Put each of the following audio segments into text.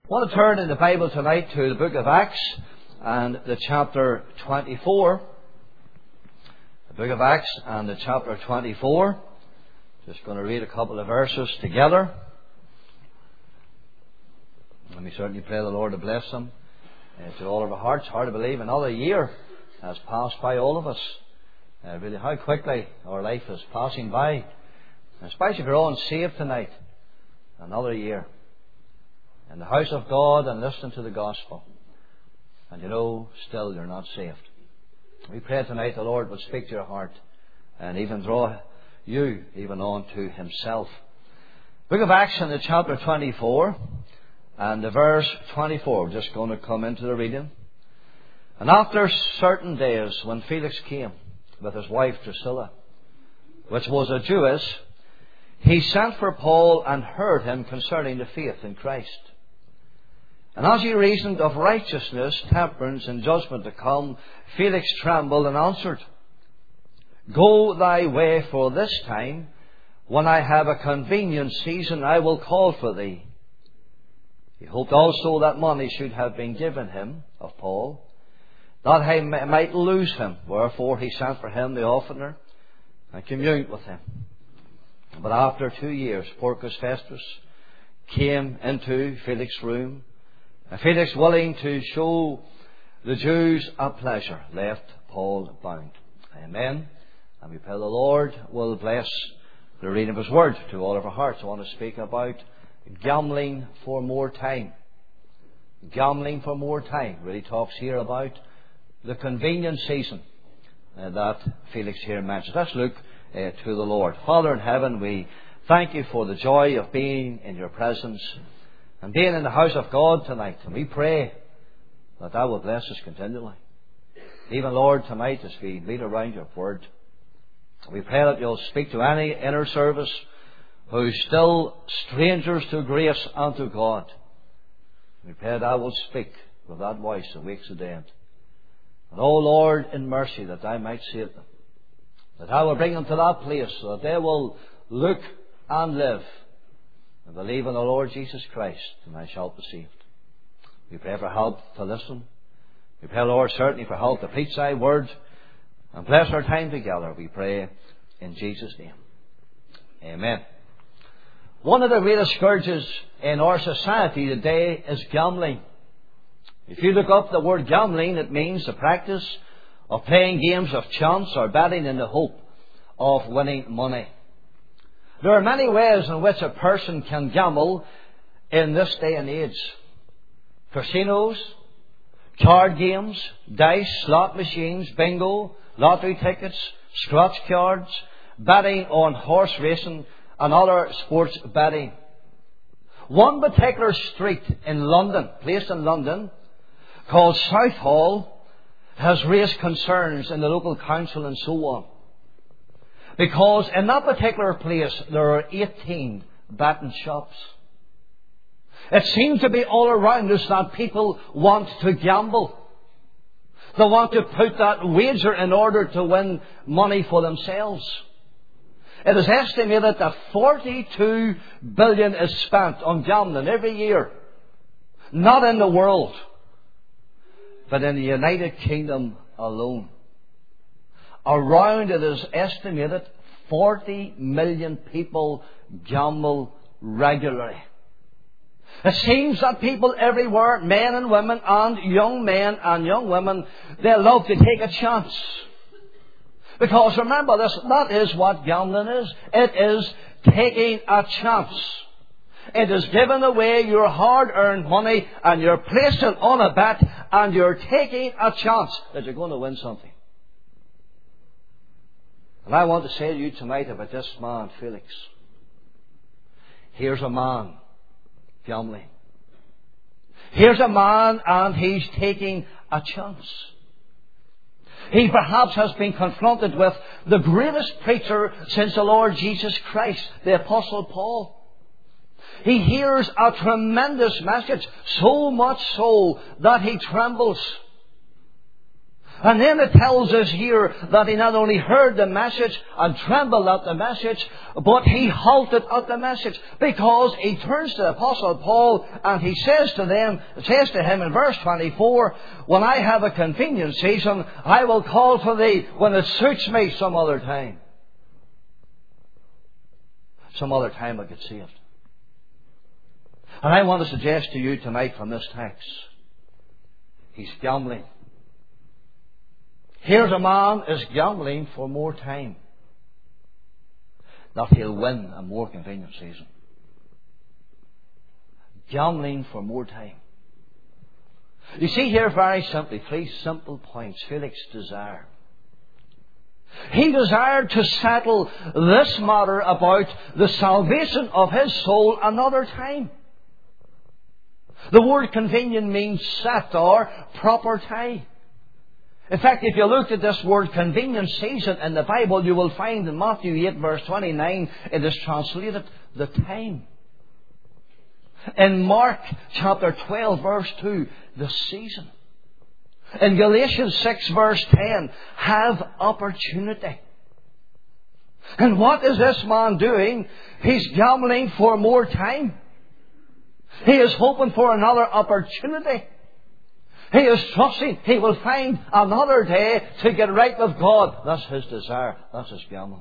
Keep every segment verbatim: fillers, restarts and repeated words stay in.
I want to turn in the Bible tonight to the book of Acts and the chapter twenty-four. The book of Acts and the chapter twenty-four. Just going to read a couple of verses together. And we certainly pray the Lord to bless them uh, to all of our hearts. Hard to believe another year has passed by all of us. Uh, really, how quickly our life is passing by. Especially if you're all saved tonight. Another year in the house of God and listening to the gospel. And you know, still you're not saved. We pray tonight the Lord will speak to your heart and even draw you even on to Himself. Book of Acts in the chapter twenty-four and the verse twenty-four. We're just going to come into the reading. And after certain days, when Felix came with his wife Drusilla, which was a Jewess, he sent for Paul and heard him concerning the faith in Christ. And as he reasoned of righteousness, temperance, and judgment to come, Felix trembled and answered, Go thy way, for this time, when I have a convenient season, I will call for thee. He hoped also that money should have been given him of Paul, that he might lose him. Wherefore he sent for him the oftener, and communed with him. But after two years, Porcius Festus came into Felix's room, and Felix, willing to show the Jews a pleasure, left Paul bound. Amen. And we pray the Lord will bless the reading of His Word to all of our hearts. I want to speak about gambling for more time. Gambling for more time. Really talks here about the convenient season uh, that Felix here mentions. Let's look uh, to the Lord. Father in heaven, we thank You for the joy of being in Your presence and being in the house of God tonight. And we pray that Thou will bless us continually. Even, Lord, tonight as we meet around Your Word, we pray that You'll speak to any inner service who's still strangers to grace and to God. We pray that Thou wilt speak with that voice that wakes the dead. And, oh Lord, in mercy, that Thou might save them. That Thou will bring them to that place so that they will look and live and believe in the Lord Jesus Christ, and I shall be saved. We pray for help to listen. We pray, Lord, certainly for help to preach Thy word. And bless our time together, we pray, in Jesus' name. Amen. One of the greatest scourges in our society today is gambling. If you look up the word gambling, it means the practice of playing games of chance or betting in the hope of winning money. There are many ways in which a person can gamble in this day and age. Casinos, card games, dice, slot machines, bingo, lottery tickets, scratch cards, betting on horse racing and other sports betting. One particular street in London, place in London, called Southall, has raised concerns in the local council and so on. Because in that particular place there are eighteen betting shops. It seems to be all around us that people want to gamble. They want to put that wager in order to win money for themselves. It is estimated that forty-two billion is spent on gambling every year. Not in the world, but in the United Kingdom alone. Around, it is estimated, forty million people gamble regularly. It seems that people everywhere, men and women and young men and young women, they love to take a chance. Because remember this, that is what gambling is. It is taking a chance. It is giving away your hard-earned money and you're placing on a bet and you're taking a chance that you're going to win something. And I want to say to you tonight about this man, Felix. Here's a man gambling. Here's a man and he's taking a chance. He perhaps has been confronted with the greatest preacher since the Lord Jesus Christ, the Apostle Paul. He hears a tremendous message, so much so that he trembles. And then it tells us here that he not only heard the message and trembled at the message, but he halted at the message, because he turns to the Apostle Paul and he says to them, says to him in verse twenty-four, when I have a convenient season, I will call for thee when it suits me some other time. Some other time I get saved. And I want to suggest to you tonight from this text, he's gambling. Here's a man is gambling for more time, that he'll win a more convenient season. Gambling for more time. You see here very simply, three simple points Felix desired. He desired to settle this matter about the salvation of his soul another time. The word convenient means set or proper time. In fact, if you looked at this word convenient season in the Bible, you will find in Matthew eight verse twenty-nine, it is translated the time. In Mark chapter twelve verse two, the season. In Galatians six verse ten, have opportunity. And what is this man doing? He's gambling for more time. He is hoping for another opportunity. He is trusting he will find another day to get right with God. That's his desire. That's his gamble.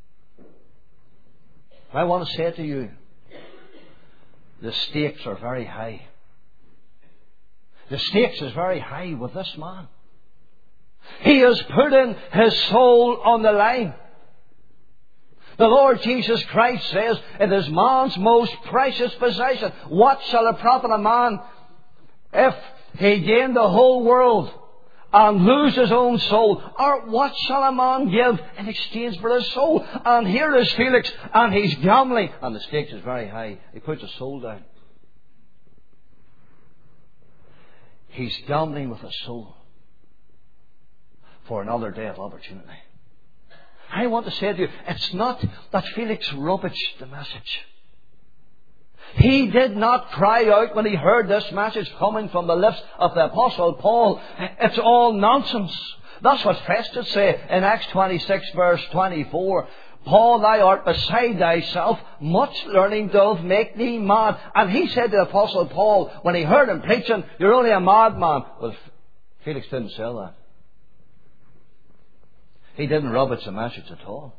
I want to say to you, the stakes are very high. The stakes is very high with this man. He is putting his soul on the line. The Lord Jesus Christ says, it is man's most precious possession. What shall it profit a man if he gain the whole world and lose his own soul? Or what shall a man give in exchange for his soul? And here is Felix, and he's gambling. And the stakes is very high. He puts his soul down. He's gambling with his soul for another day of opportunity. I want to say to you, it's not that Felix rubbished the message. He did not cry out when he heard this message coming from the lips of the Apostle Paul, it's all nonsense. That's what Festus said in Acts twenty-six verse twenty-four. Paul, thou art beside thyself, much learning doth make thee mad. And he said to the Apostle Paul, when he heard him preaching, you're only a madman. Well, Felix didn't say that. He didn't rubbish the message at all.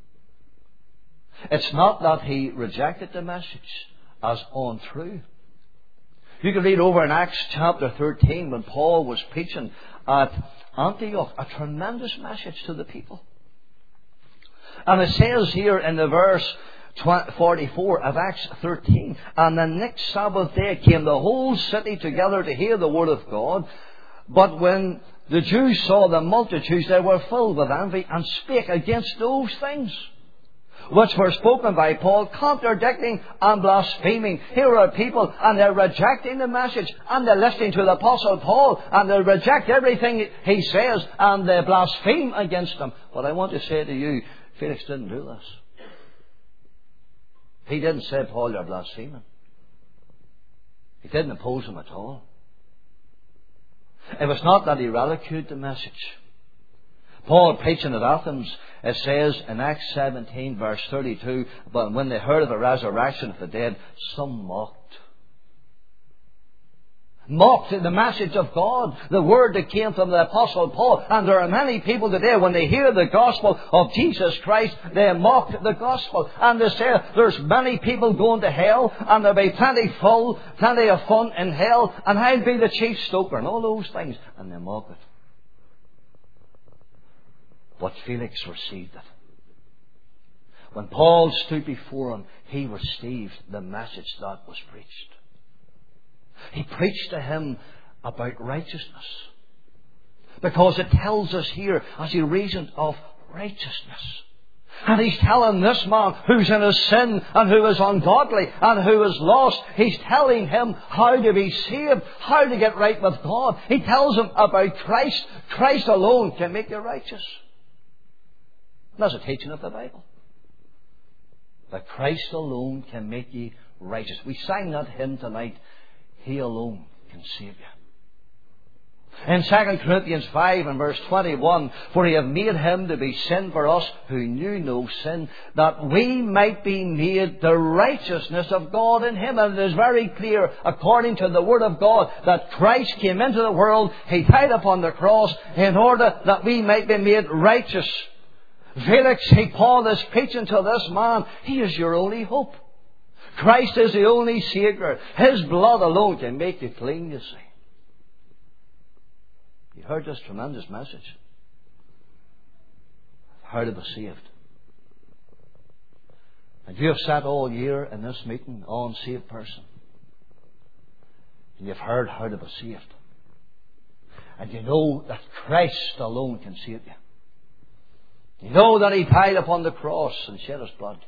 It's not that he rejected the message as untrue. You can read over in Acts chapter thirteen when Paul was preaching at Antioch, a tremendous message to the people. And it says here in the verse forty-four of Acts thirteen, and the next Sabbath day came the whole city together to hear the word of God. But when the Jews saw the multitudes, they were filled with envy and spake against those things which were spoken by Paul, contradicting and blaspheming. Here are people, and they're rejecting the message, and they're listening to the Apostle Paul, and they reject everything he says, and they blaspheme against him. But I want to say to you, Felix didn't do this. He didn't say, Paul, you're blaspheming. He didn't oppose him at all. It was not that he ridiculed the message. Paul preaching at Athens, it says in Acts seventeen verse thirty-two, but when they heard of the resurrection of the dead, some mocked. Mocked the message of God, the word that came from the Apostle Paul. And there are many people today, when they hear the gospel of Jesus Christ, they mock the gospel. And they say there's many people going to hell, and there'll be plenty full, plenty of fun in hell, and I'll be the chief stoker, and all those things. And they mock it. But Felix received it. When Paul stood before him, he received the message that was preached. He preached to him about righteousness. Because it tells us here, as he reasoned of righteousness. And he's telling this man who's in his sin and who is ungodly and who is lost, he's telling him how to be saved, how to get right with God. He tells him about Christ. Christ alone can make you righteous. That's a teaching of the Bible. That Christ alone can make you righteous. We sang that hymn tonight, He alone can save you. In Second Corinthians five and verse twenty-one, for He hath made Him to be sin for us who knew no sin, that we might be made the righteousness of God in Him. And it is very clear, according to the Word of God, that Christ came into the world, He died upon the cross, in order that we might be made righteous. Felix, he, Paul is preaching to this man, he is your only hope. Christ is the only Saviour. His blood alone can make you clean, you see. You heard this tremendous message. How to be saved. And you have sat all year in this meeting, unsaved person. And you've heard how to be saved. And you know that Christ alone can save you. You know that He died upon the cross and shed His blood.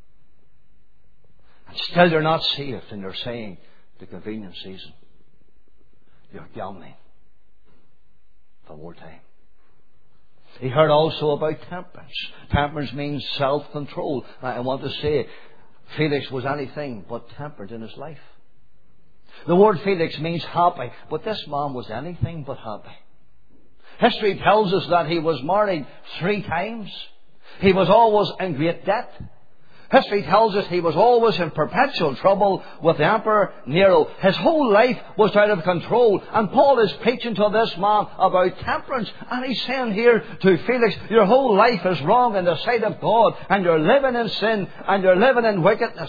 And still you're not saved, and you're saying the convenience season. You're gambling for more time. He heard also about temperance. Temperance means self-control. I want to say, Felix was anything but tempered in his life. The word Felix means happy, but this man was anything but happy. History tells us that he was married three times. He was always in great debt. History tells us he was always in perpetual trouble with the Emperor Nero. His whole life was out of control. And Paul is preaching to this man about temperance. And he's saying here to Felix, your whole life is wrong in the sight of God. And you're living in sin. And you're living in wickedness.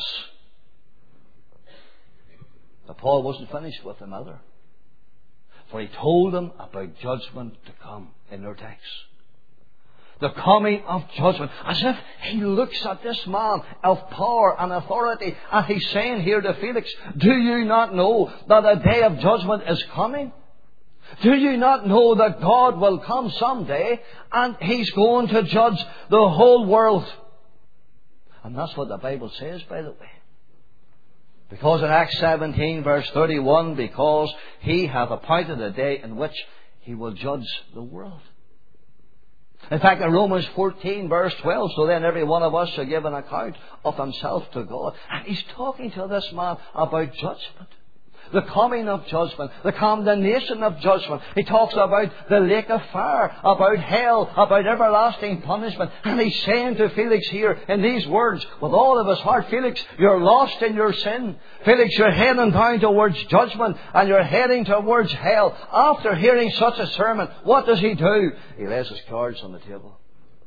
But Paul wasn't finished with him either. For he told them about judgment to come in their text. The coming of judgment. As if he looks at this man of power and authority, and he's saying here to Felix, do you not know that a day of judgment is coming? Do you not know that God will come someday and He's going to judge the whole world? And that's what the Bible says, by the way. Because in Acts seventeen verse thirty-one, because He hath appointed a day in which He will judge the world. In fact, in Romans fourteen verse twelve, so then every one of us shall give an account of himself to God. And he's talking to this man about judgment. The coming of judgment, the condemnation of judgment. He talks about the lake of fire, about hell, about everlasting punishment. And he's saying to Felix here in these words, with all of his heart, Felix, you're lost in your sin. Felix, you're heading down towards judgment and you're heading towards hell. After hearing such a sermon, what does he do? He lays his cards on the table.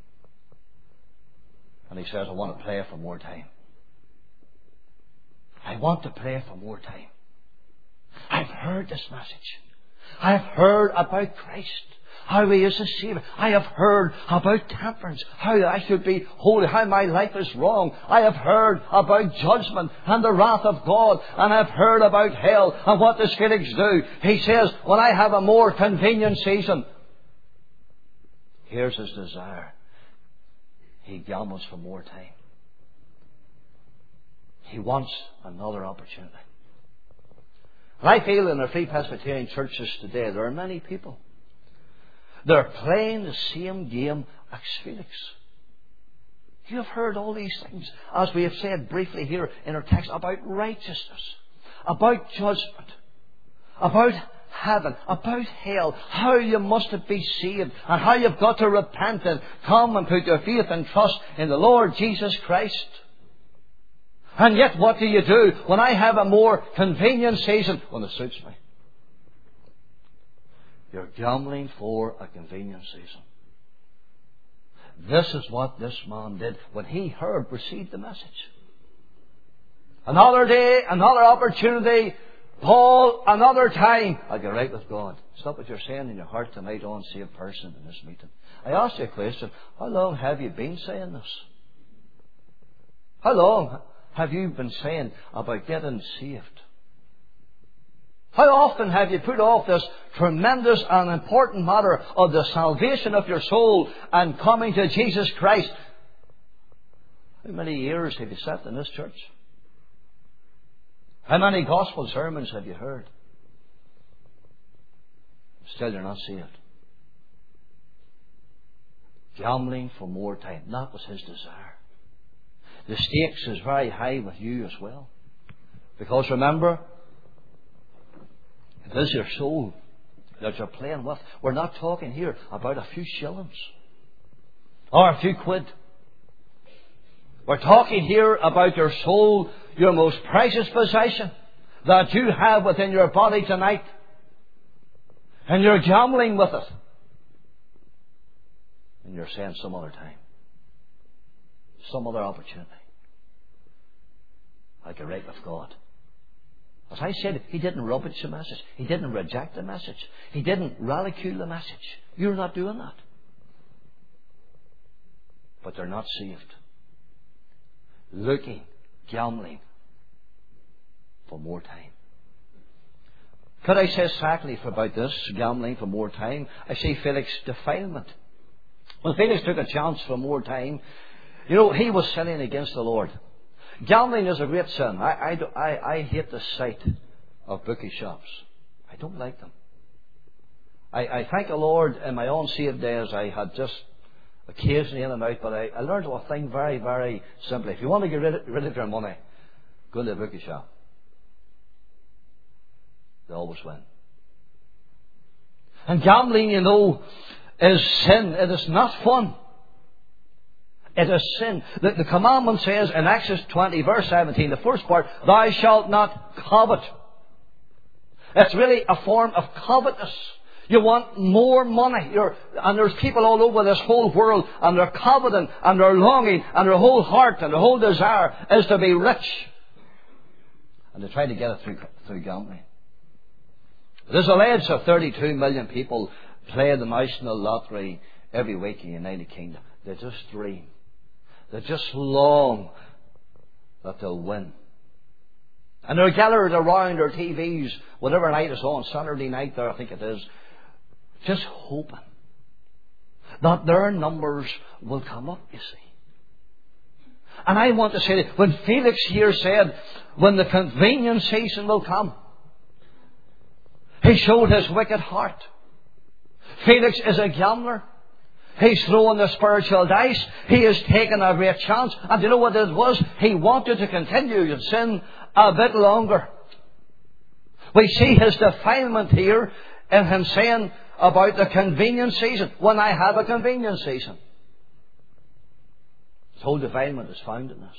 And he says, I want to pray for more time. I want to pray for more time. I've heard this message. I've heard about Christ, how He is a Saviour. I have heard about temperance, how I should be holy, how my life is wrong. I have heard about judgment and the wrath of God, and I've heard about hell. And what does Felix do? He says, when I have a more convenient season, here's his desire. He gambles for more time. He wants another opportunity. I feel in the Free Presbyterian churches today, there are many people. They're playing the same game as Felix. You have heard all these things, as we have said briefly here in our text, about righteousness, about judgment, about heaven, about hell, how you must be saved, and how you've got to repent and come and put your faith and trust in the Lord Jesus Christ. And yet what do you do when I have a more convenient season? When it suits me. You're gambling for a convenient season. This is what this man did when he heard, received the message. Another day, another opportunity, Paul, another time. I'll get right with God. Stop what you're saying in your heart tonight, unsaved person in this meeting. I asked you a question. How long have you been saying this? How long have you been saying about getting saved? How often have you put off this tremendous and important matter of the salvation of your soul and coming to Jesus Christ? How many years have you sat in this church? How many gospel sermons have you heard? Still you're not saved. Gambling for more time. That was his desire. The stakes is very high with you as well. Because remember, it is your soul that you're playing with. We're not talking here about a few shillings or a few quid. We're talking here about your soul, your most precious possession that you have within your body tonight. And you're gambling with it. And you're saying some other time, some other opportunity, I get right with God. As I said, He didn't rubbish the message. He didn't reject the message. He didn't ridicule the message. You're not doing that. But they're not saved. Looking, gambling for more time. Could I say secondly about this, gambling for more time? I say Felix, defilement. When Felix took a chance for more time, you know, he was sinning against the Lord. Gambling is a great sin. I, I, I, I hate the sight of bookie shops. I don't like them. I, I thank the Lord in my own saved days I had just occasionally in and out, but I, I learned one thing very, very simply. If you want to get rid of, rid of your money, go to the bookie shop. They always win. And gambling, you know, is sin. It is not fun. It is sin. The, the commandment says in Exodus twenty verse seventeen, the first part, thou shalt not covet. It's really a form of covetousness. You want more money. You're, and there's people all over this whole world, and they're coveting, and they're longing, and their whole heart and their whole desire is to be rich. And they try to get it through, through gambling. There's alleged that thirty-two million people play the national lottery every week in the United Kingdom. They just dream. They just long that they'll win. And they're gathered around their T Vs, whatever night it's on, Saturday night there I think it is, just hoping that their numbers will come up, you see. And I want to say that when Felix here said, when the convenient season will come, he showed his wicked heart. Felix is a gambler. He's throwing the spiritual dice. He has taken a great chance. And you know what it was? He wanted to continue in sin a bit longer. We see his defilement here in him saying about the convenient season. When I have a convenient season. His whole defilement is found in this.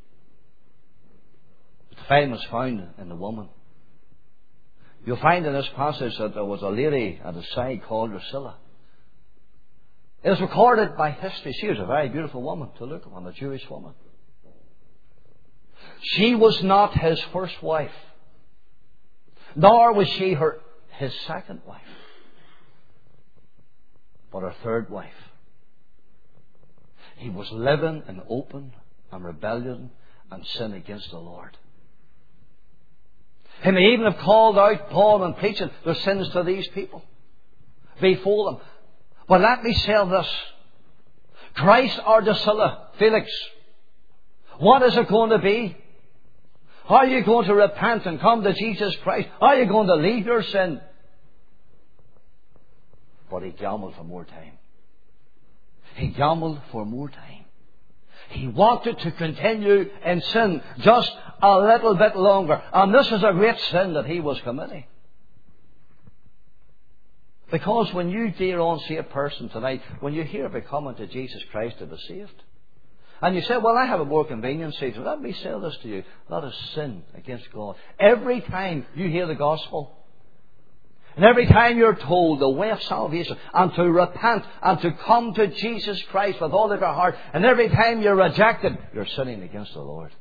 The defilement is found in the woman. You'll find in this passage that there was a lady at his side called Drusilla. It is recorded by history. She was a very beautiful woman to look upon, a Jewish woman. She was not his first wife, nor was she her his second wife, but her third wife. He was living in open and rebellion and sin against the Lord. He may even have called out Paul and preaching their sins to these people before them. But let me say this. Christ or Drusilla, Felix, what is it going to be? Are you going to repent and come to Jesus Christ? Are you going to leave your sin? But he gambled for more time. He gambled for more time. He wanted to continue in sin just a little bit longer. And this is a great sin that he was committing. Because when you, dear unsaved person tonight, when you hear about coming to Jesus Christ to be saved, and you say, well, I have a more convenient season. Let me say this to you. That is sin against God. Every time you hear the gospel, and every time you're told the way of salvation, and to repent, and to come to Jesus Christ with all of your heart, and every time you're rejected, you're sinning against the Lord.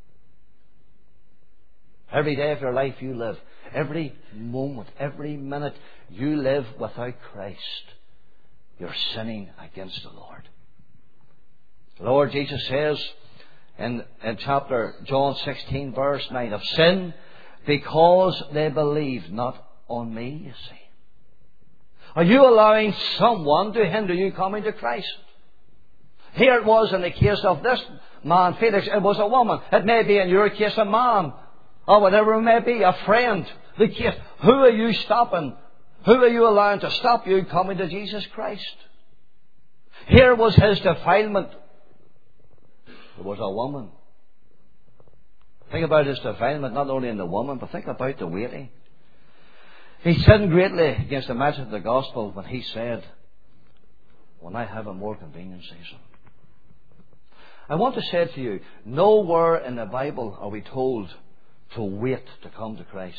Every day of your life you live, every moment, every minute you live without Christ, you're sinning against the Lord. The Lord Jesus says in, in chapter John sixteen verse nine, of sin because they believe not on me, you see. Are you allowing someone to hinder you coming to Christ? Here it was in the case of this man, Felix, it was a woman. It may be in your case a man, or whatever it may be, a friend. The case, who are you stopping? Who are you allowing to stop you coming to Jesus Christ? Here was his defilement. There was a woman. Think about his defilement not only in the woman, but think about the waiting. He sinned greatly against the message of the gospel when he said, when I have a more convenient season. I want to say to you, nowhere in the Bible are we told to wait to come to Christ.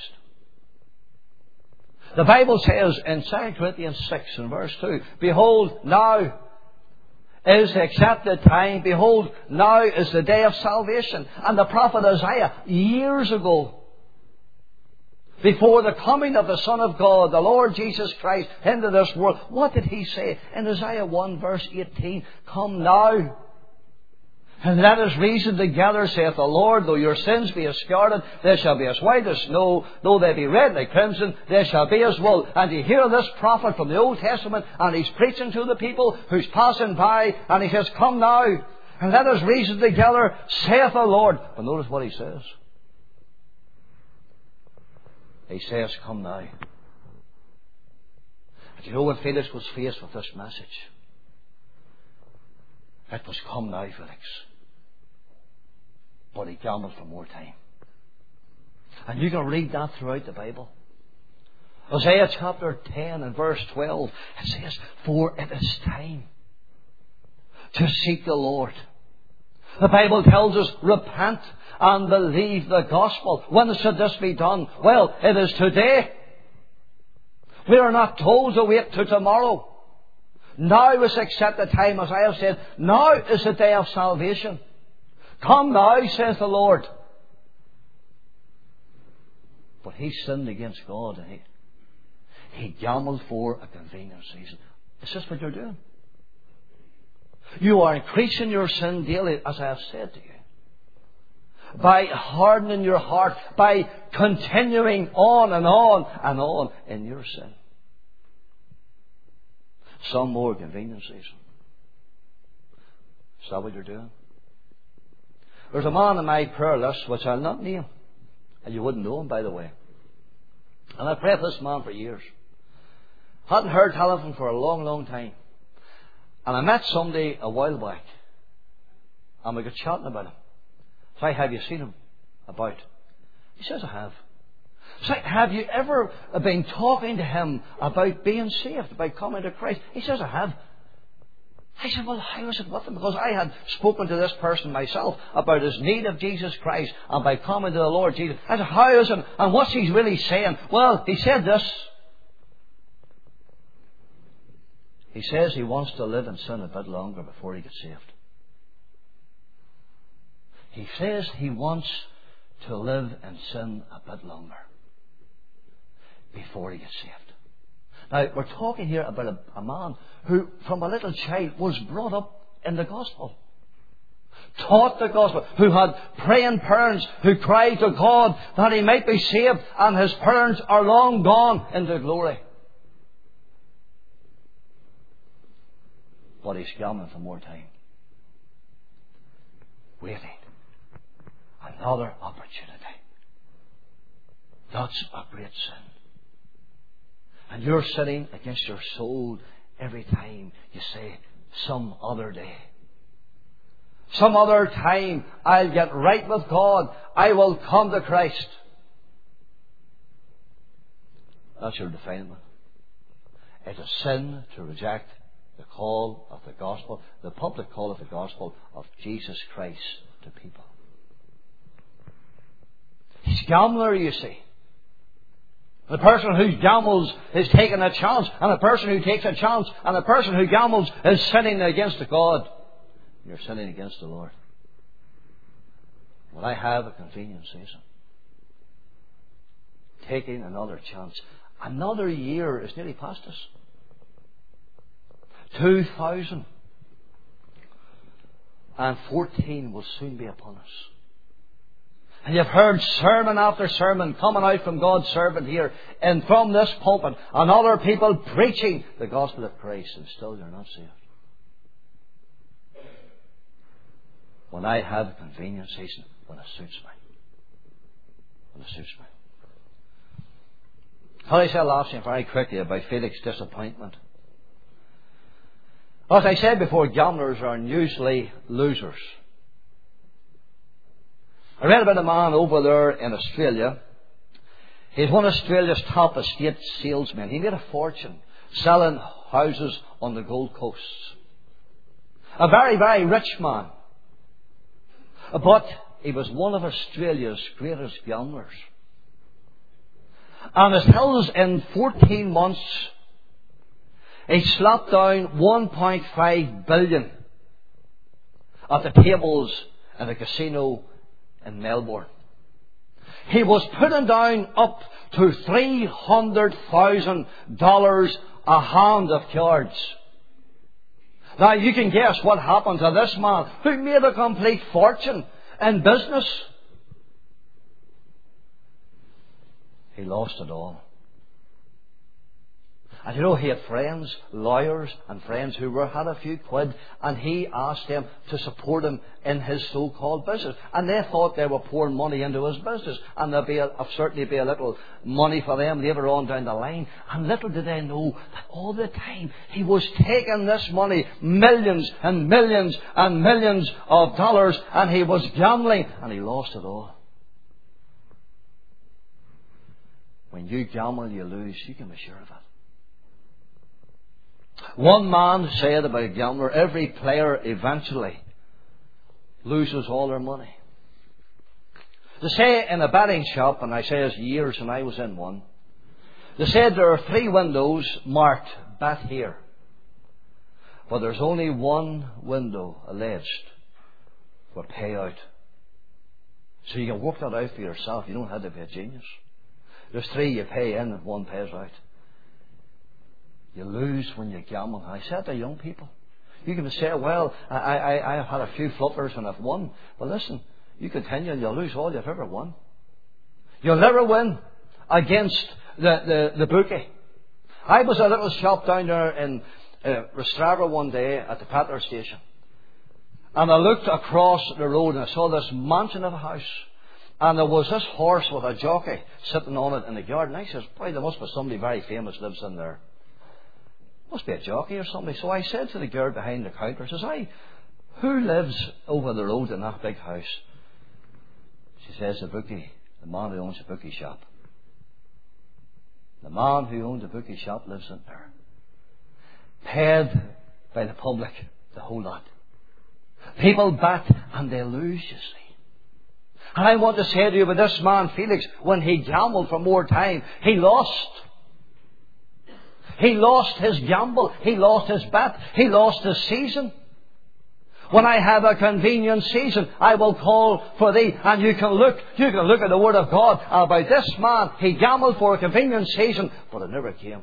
The Bible says in Second Corinthians six and verse two, behold, now is the accepted time. Behold, now is the day of salvation. And the prophet Isaiah, years ago, before the coming of the Son of God, the Lord Jesus Christ, into this world, what did he say? In Isaiah one verse eighteen, come now, and let us reason together, saith the Lord. Though your sins be as scarlet, they shall be as white as snow. Though they be red like crimson, they shall be as wool. And you hear this prophet from the Old Testament, and he's preaching to the people who's passing by, and he says, come now, and let us reason together, saith the Lord. But notice what he says. He says, come now. And you know when Felix was faced with this message? It was, come now, Felix. But he gambled for more time. And you can read that throughout the Bible. Isaiah chapter ten and verse twelve, it says, for it is time to seek the Lord. The Bible tells us, repent and believe the gospel. When should this be done? Well, it is today. We are not told to wait till tomorrow. Now is accepted time, as I have said. Now is the day of salvation. Come now, says the Lord. But he sinned against God, and he, he gambled for a convenient season. Is this what you're doing? You are increasing your sin daily, as I have said to you, by hardening your heart, by continuing on and on and on in your sin. Some more convenient season. Is that what you're doing? There's a man on my prayer list which I'll not name, and you wouldn't know him, by the way. And I prayed for this man for years. Hadn't heard tell of him for a long, long time. And I met somebody a while back, and we got chatting about him. So I, have you seen him about? He says, I have. So have you ever been talking to him about being saved, about coming to Christ? He says, I have. I said, well, how is it with him? Because I had spoken to this person myself about his need of Jesus Christ and by coming to the Lord Jesus. I said, how is it? And what's he really saying? Well, he said this. He says he wants to live in sin a bit longer before he gets saved. He says he wants to live in sin a bit longer before he gets saved. Now, we're talking here about a, a man who, from a little child, was brought up in the gospel. Taught the gospel. Who had praying parents who cried to God that he might be saved, and his parents are long gone into glory. But he's gambling for more time. Waiting. Another opportunity. That's a great sin. And you're sitting against your soul every time you say, some other day. Some other time I'll get right with God. I will come to Christ. That's your defilement. It's a sin to reject the call of the gospel, the public call of the gospel of Jesus Christ to people. He's a gambler, you see. The person who gambles is taking a chance, and the person who takes a chance, and the person who gambles is sinning against God. You're sinning against the Lord. When I have a convenient season, taking another chance, another year is nearly past us. two thousand fourteen will soon be upon us. And you've heard sermon after sermon coming out from God's servant here and from this pulpit, and other people preaching the gospel of Christ, and still you're not saved. When I have a convenient season, when it suits me. When it suits me. How I said last night very quickly about Felix's disappointment. As I said before, gamblers are usually losers. I read about a man over there in Australia. He's one of Australia's top estate salesmen. He made a fortune selling houses on the Gold Coast. A very, very rich man. But he was one of Australia's greatest gamblers. And as tells in fourteen months, he slapped down one point five billion at the tables in a casino in Melbourne. He was putting down up to three hundred thousand dollars a hand of cards. Now you can guess what happened to this man who made a complete fortune in business. He lost it all. And you know, he had friends, lawyers and friends who were had a few quid, and he asked them to support him in his so-called business. And they thought they were pouring money into his business, and there'd be a, certainly be a little money for them later on down the line. And little did they know that all the time he was taking this money, millions and millions and millions of dollars, and he was gambling, and he lost it all. When you gamble, you lose. You can be sure of it. One man said about a gambler, every player eventually loses all their money. They say in a betting shop, and I say it's years and I was in one, they said there are three windows marked bet here. But there's only one window alleged for payout. So you can work that out for yourself. You don't have to be a genius. There's three you pay in and one pays out. You lose when you gamble. I said to young people, you can say, well, I, I, I've had a few flutters and I've won. Well, listen, you continue and you'll lose all you've ever won. You'll never win against the, the, the bookie. I was at a little shop down there in uh, Rostrava one day at the petrol station. And I looked across the road and I saw this mansion of a house. And there was this horse with a jockey sitting on it in the yard. And I says, boy, there must be somebody very famous lives in there. Must be a jockey or somebody. So I said to the girl behind the counter, I says, "Hey, who lives over the road in that big house?" She says, the bookie, the man who owns the bookie shop. The man who owns the bookie shop lives in there. Paid by the public, the whole lot. People bet and they lose, you see. And I want to say to you about this man, Felix, when he gambled for more time, he lost. He lost his gamble. He lost his bet. He lost his season. When I have a convenient season, I will call for thee. And you can look, you can look at the Word of God about this man. He gambled for a convenient season, but it never came.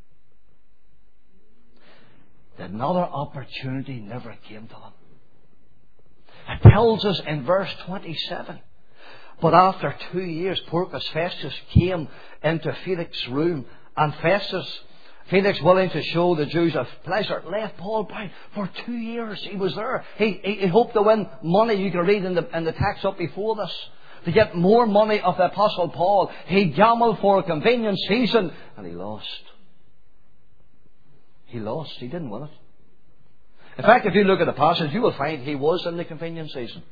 Another opportunity never came to him. It tells us in verse twenty-seven. But after two years, Porcius Festus came into Felix's room, and Festus, Felix, willing to show the Jews a pleasure, left Paul bound for two years. He was there. He, he, he hoped to win money. You can read in the, in the text up before this. To get more money of the Apostle Paul. He gambled for a convenient season, and he lost. He lost. He didn't win it. In fact, if you look at the passage, you will find he was in the convenient season.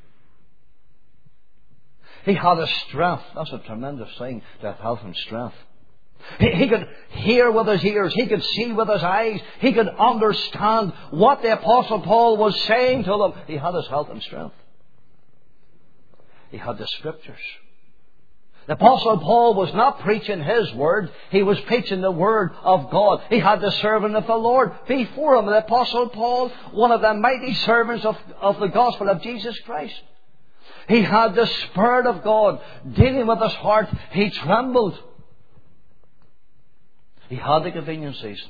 He had a strength. That's a tremendous thing, to have health and strength. He, he could hear with his ears. He could see with his eyes. He could understand what the Apostle Paul was saying to them. He had his health and strength. He had the Scriptures. The Apostle Paul was not preaching his word. He was preaching the word of God. He had the servant of the Lord before him. The Apostle Paul, one of the mighty servants of, of the gospel of Jesus Christ. He had the Spirit of God dealing with his heart. He trembled. He had the convenient season.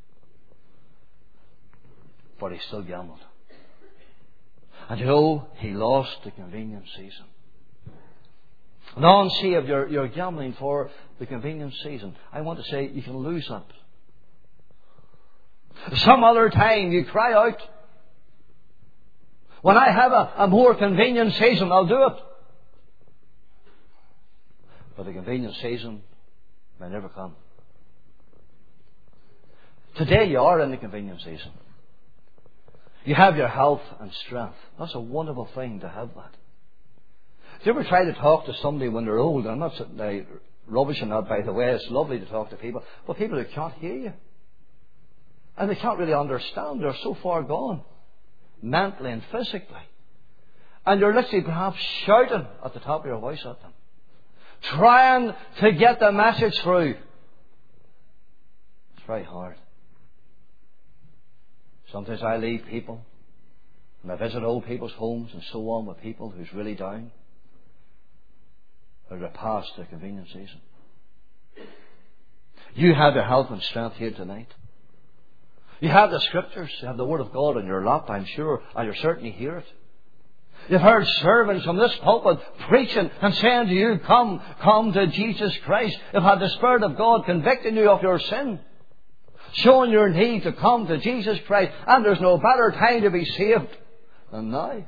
But he still gambled. And you know, he lost the convenient season. Non-saved, you're, you're gambling for the convenient season. I want to say you can lose that. Some other time you cry out, when I have a, a more convenient season, I'll do it. But the convenient season may never come. Today you are in the convenient season. You have your health and strength. That's a wonderful thing to have that. Do you ever try to talk to somebody when they're old? I'm not sitting there rubbish and that, by the way. It's lovely to talk to people. But people who can't hear you. And they can't really understand. They're so far gone. Mentally and physically. And you're literally perhaps shouting at the top of your voice at them. Trying to get the message through. It's very hard. Sometimes I leave people. And I visit old people's homes and so on with people who's really down. Or they're past their convenient season. You have your health and strength here tonight. You have the Scriptures. You have the Word of God in your lap, I'm sure. And you'll certainly hear it. You've heard sermons from this pulpit preaching and saying to you, come, come to Jesus Christ. You've had the Spirit of God convicting you of your sin. Showing your need to come to Jesus Christ. And there's no better time to be saved than now.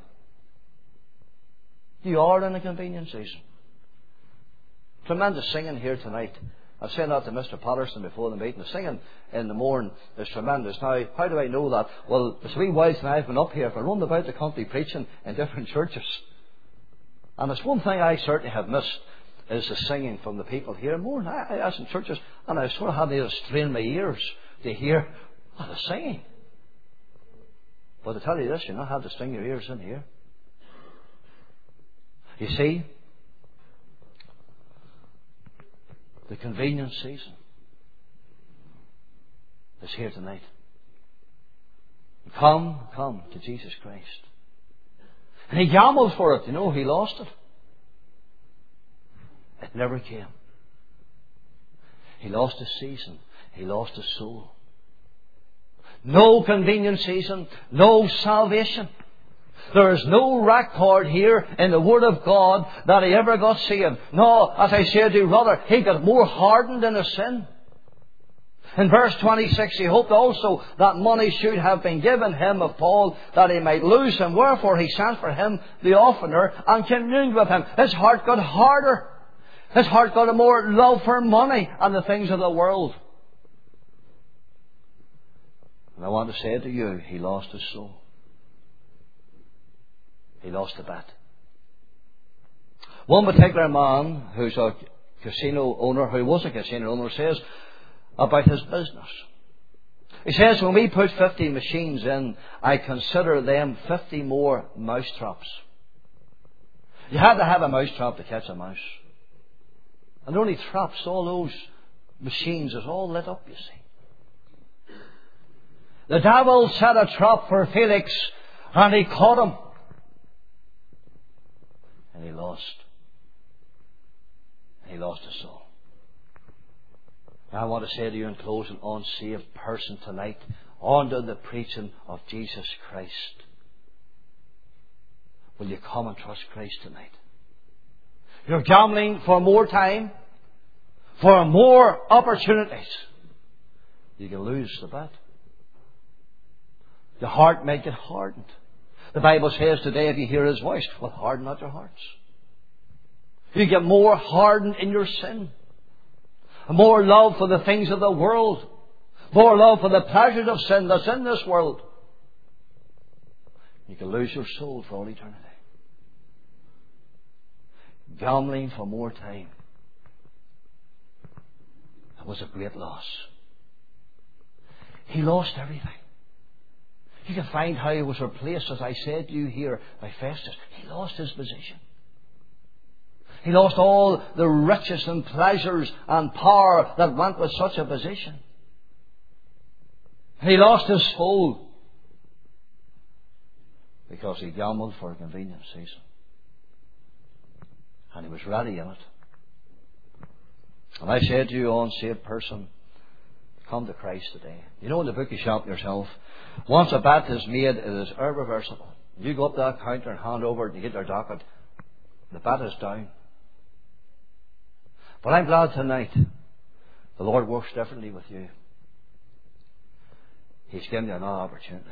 You are in a convenient season. Tremendous singing here tonight. I've said that to Mister Patterson before the meeting. The singing in the morning is tremendous. Now, how do I know that? Well, it's three whiles and I've been up here. I've run about the country preaching in different churches. And it's one thing I certainly have missed is the singing from the people here. More than I, I was in churches and I sort of had to strain my ears to hear oh, the singing. But to tell you this, you not have to string your ears in here. You see, the convenient season is here tonight. Come, come to Jesus Christ. And he gambled for it. You know, he lost it. It never came. He lost his season. He lost his soul. No convenient season. No salvation. There is no record here in the Word of God that he ever got saved. No, as I said to you, rather, he got more hardened in his sin. In verse twenty-six, he hoped also that money should have been given him of Paul, that he might lose him. Wherefore he sent for him the oftener and communed with him. His heart got harder. His heart got a more love for money and the things of the world. And I want to say to you, he lost his soul. He lost the bet. One particular man who's a casino owner, who was a casino owner, says about his business. He says, when we put fifty machines in, I consider them fifty more mousetraps. You had to have a mousetrap to catch a mouse. And only traps, all those machines is all lit up, you see. The devil set a trap for Felix and he caught him. And he lost. And he lost his soul. Now I want to say to you in closing, unsaved person tonight, under the preaching of Jesus Christ, will you come and trust Christ tonight? You're gambling for more time, for more opportunities. You can lose the bet. Your heart may get hardened. The Bible says today, if you hear His voice, well, harden not your hearts. You get more hardened in your sin. More love for the things of the world. More love for the pleasures of sin that's in this world. You can lose your soul for all eternity. Gambling for more time. That was a great loss. He lost everything. You can find how he was replaced, as I said to you here, by Festus. He lost his position. He lost all the riches and pleasures and power that went with such a position. He lost his soul because he gambled for a convenient season. And he was ready in it. And I said to you, unsaved person, come to Christ today. You know, in the book you shop yourself, once a bet is made, it is irreversible. You go up to that counter and hand over it and you get your docket. The bet is down. But I'm glad tonight the Lord works differently with you. He's given you another opportunity.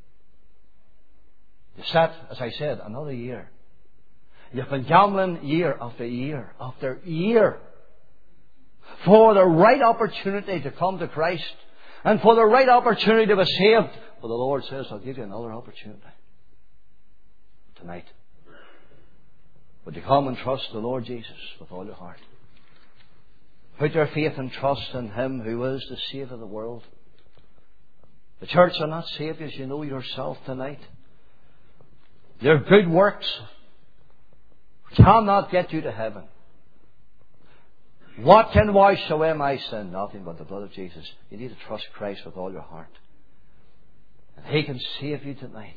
You set, as I said, another year. You've been gambling year after year after year for the right opportunity to come to Christ and for the right opportunity to be saved. But the Lord says, I'll give you another opportunity tonight. Would you come and trust the Lord Jesus with all your heart? Put your faith and trust in Him who is the Saviour of the world. The church will not save you, as you know yourself tonight. Your good works cannot get you to heaven. What can wash away my sin? Nothing but the blood of Jesus. You need to trust Christ with all your heart. And He can save you tonight.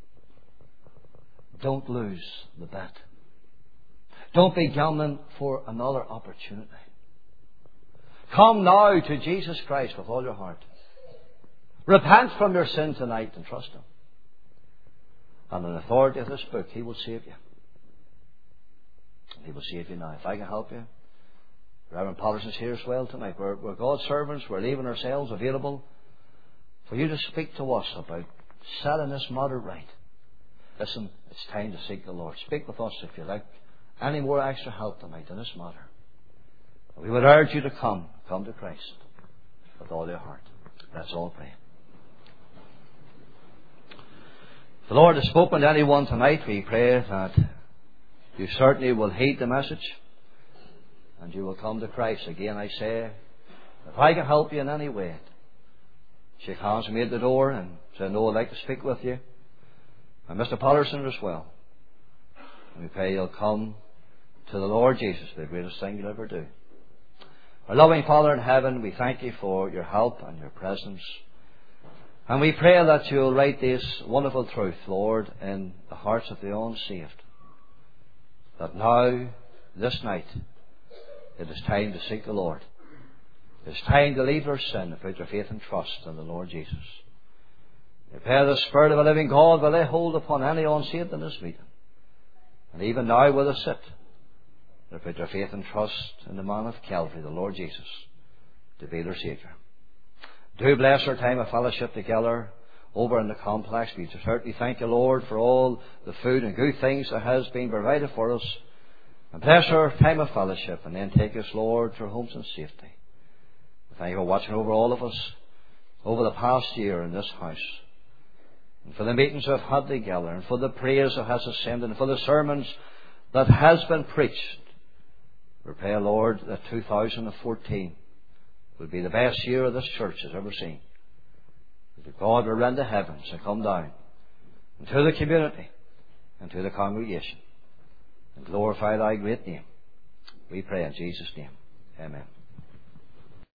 Don't lose the bet. Don't be gambling for another opportunity. Come now to Jesus Christ with all your heart. Repent from your sin tonight and trust Him. And in the authority of this book, He will save you. He will save you now. If I can help you, Reverend Patterson's here as well tonight. We're, we're God's servants. We're leaving ourselves available for you to speak to us about setting this matter right. Listen, it's time to seek the Lord. Speak with us if you like any more extra help tonight in this matter. We would urge you to come. Come to Christ with all your heart. Let's all pray. If the Lord has spoken to anyone tonight, we pray that you certainly will heed the message and you will come to Christ. Again, I say, if I can help you in any way, shake hands with me at the door and say, no, I'd like to speak with you. And Mister Patterson as well. And we pray you'll come to the Lord Jesus, the greatest thing you'll ever do. Our loving Father in heaven, we thank you for your help and your presence. And we pray that you'll write this wonderful truth, Lord, in the hearts of the unsaved. That now, this night, it is time to seek the Lord. It is time to leave their sin and put their faith and trust in the Lord Jesus. We pray the Spirit of the living God will lay hold upon any unsaved in this meeting. And even now where they sit, they put their faith and trust in the man of Calvary, the Lord Jesus, to be their Saviour. Do bless our time of fellowship together over in the complex. We certainly thank you, Lord, for all the food and good things that has been provided for us. And bless our time of fellowship, and then take us, Lord, to our homes in safety. Thank you for watching over all of us over the past year in this house. And for the meetings we've had together, and for the praise that has ascended, and for the sermons that has been preached. We pray, Lord, that two thousand fourteen will be the best year of this church has ever seen. That God will rend the heavens and come down into the community and to the congregation and glorify thy great name. We pray in Jesus' name. Amen.